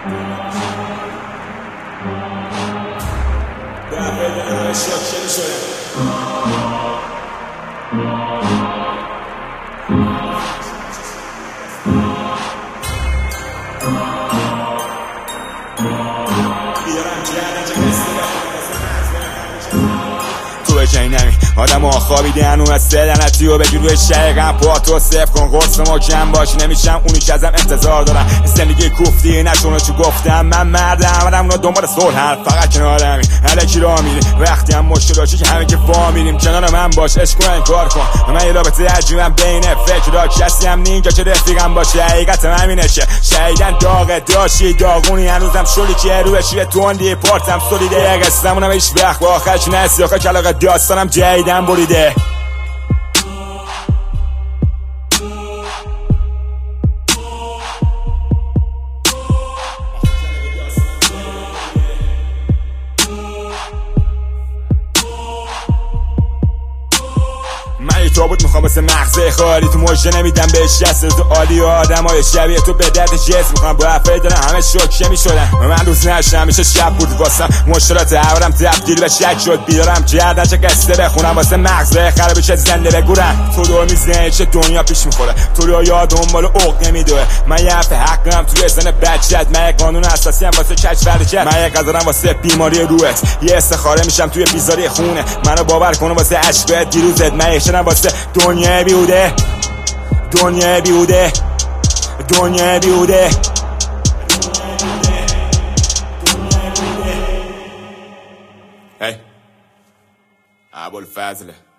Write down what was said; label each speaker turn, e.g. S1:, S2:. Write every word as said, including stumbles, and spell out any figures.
S1: تو جای نمی آدم ها خوابیدن اون از سلنتی و بگی روی شقیقم پاتو صف کن قرص ما کم باش نمیشم اونی که ازم انتظار دارم زندگی کوفتی نشونه چو گفتم من مردم منم اونا دنبال صلحن فقط کنارمی الکی را میری وقتی هم مشکل داشتی که همه که فا میریم کنار من باش عشق کن انکار کن من یه رابطه عجیبم بین فکر را کسی هم نینجا که رفیقم باشه حقیقت همینه که شهیدن داغه داشتی داغونی هنوزم شلی که روی چیه توندی پارتم سولیده قصدمونم هیچ وقت با آخرش نسی آخه کلاغ داستانم جایدن بریده من یه تابوت میخوام واسه مغزه خالی تو مژده نمیدم بهش جسد تو عالی و آدم های شبیه تو به درد جسم میخوام با افعی دارم همه شوکه میشدن و من روز نشم همیشه شب بود واسم مشکلات هورم تبدیل به شک شد بیدارم کردن چه قصه بخونم واسه مغزه خرابی چه زنده بگورم تو دور میزنه چه دنیا پیش میخوره تو رو یاد دنبال عق نمیدوه من یه حرف حقم توی زن بچت من یه قانون اساسی هم واسه کج فرجت من یه قدرم واسه بیماری روحت یه استخاره میشم توی بیزاری خونه منو باور کن واسه عشق دیروزت من یه واسه دنیا بیوده دنیا بیوده دنیا بیوده هی ابوالفضل